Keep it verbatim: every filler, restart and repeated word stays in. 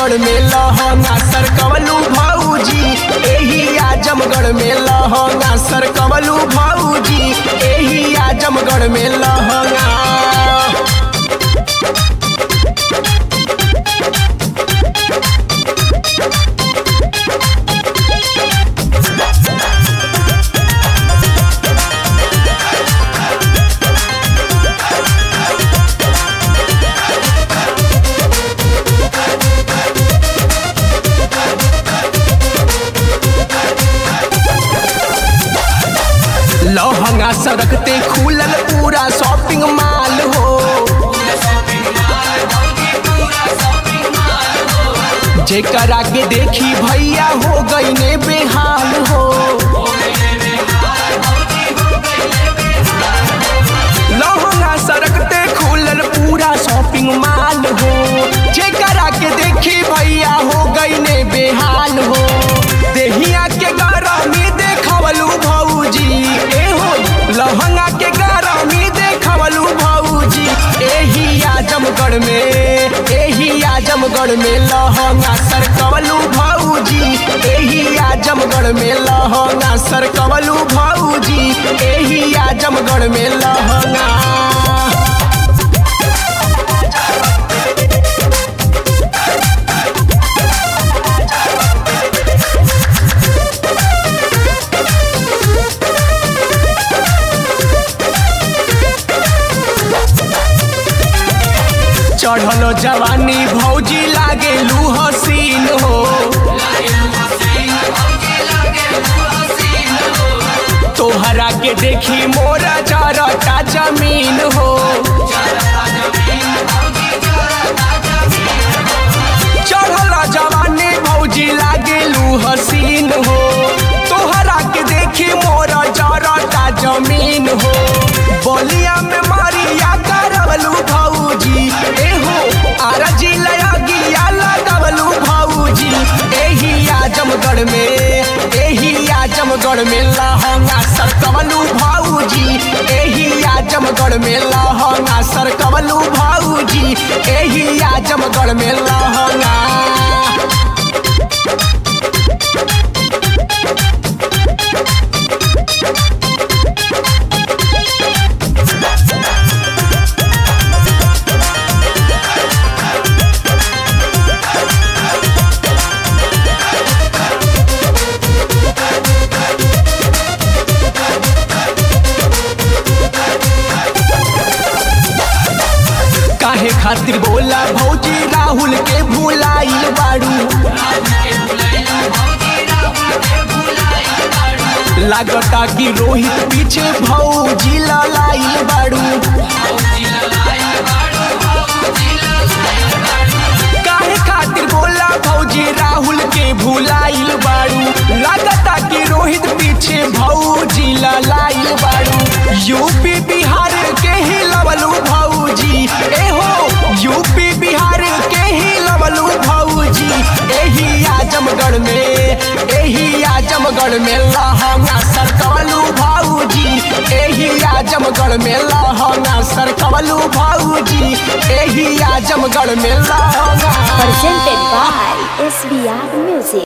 आजमगढ़ में लहंगा सरकवलू भौजी, एही आजमगढ़ में लहंगा सरकवलू भौजी, एही आजमगढ़ में लहंगा। लहंगा सड़कते खुलल पूरा शॉपिंग मॉल हो, जेकरा के देखी भैया हो गई ने बेहाल हो। लहंगा सड़कते खुलल पूरा शॉपिंग मॉल हो, जेकरा के देखी भैया हो गई ने बेहाल हो। देहिया के गरमी देखवलू भौजी, लहंगा के गरमी देखवलू भौजी, एही आजमगढ़ में एही आजमगढ़ में लहंगा सरकवलू भौजी, एही आजमगढ़ में लहंगा सरकवलू भौजी, एही आजमगढ़ में लहंगा। चढ़ल जवानी भौजी लागेलू हसीन हो, तोहरा के देखी मोरा जरता जमीन हो। चढ़ल जवानी भौजी लागेलू हसीन हो, तोहरा के देखी मोरा जरता जमीन हो। बलिया में मारिया करवलू भौजी, आरा जिला गिया लगवलू भौजी, एही आजमगढ़ में एही आजमगढ़ में लहंगा सरकवलू भौजी, एही आजमगढ़ में लहंगा सरकवलू भौजी, एही आजमगढ़ में लहंगा। काहे खातिर बोला भौजी राहुल के भुलाइल बाड़ू, लागता कि रोहित पीछे भौजी ललाइल बाड़ू। काहे खातिर बोला भौजी राहुल के भुलाइल बाड़ू, लागता कि रोहित पीछे भौजी ललाइल बाड़ू। यूपी बिहार के ही लवलू भौजी, एहो यूपी बिहार के ही लवलू भौजी, एही आजमगढ़ में एही आजमगढ़ में लहंगा सरकवलू भौजी, एही आजमगढ़ में लहंगा सरकवलू भौजी, एही आजमगढ़ में लहंगा। Presented by S B R Music।